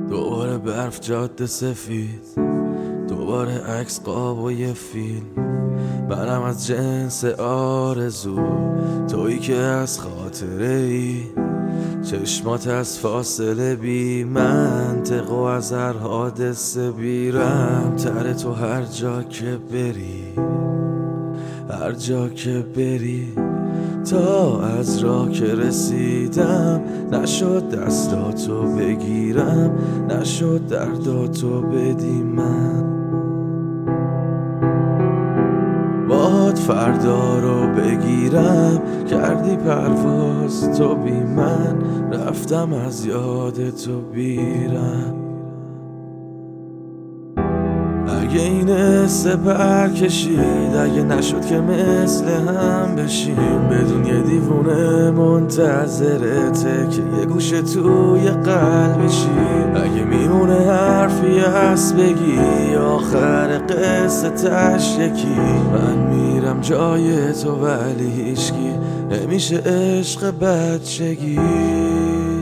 دوباره برف جاده سفید، دوباره عکس قاب و یه فیلم. منم از جنس آرزو، تویی که از خاطره ای. چشمات از فاصله بی منطق و از هر حادثه بیرم تر تو هر جا که بری، هر جا که بری. تا از راه که رسیدم نشد دستاتو بگیرم، نشد درداتو بدی من. باد فردا رو بگیرم، کردی پرواز تو بی من، رفتم از یاد تو بیرم. اگه این سپر کشید، اگه نشد که مثل هم بشیم، بدون یه دیوونه منتظرته که یه گوشه توی قلبشی. اگه میمونه حرفی هست بگی، آخر قصه تش یکی. من میرم جای تو ولی هیچکی، نمیشه عشق بچگی.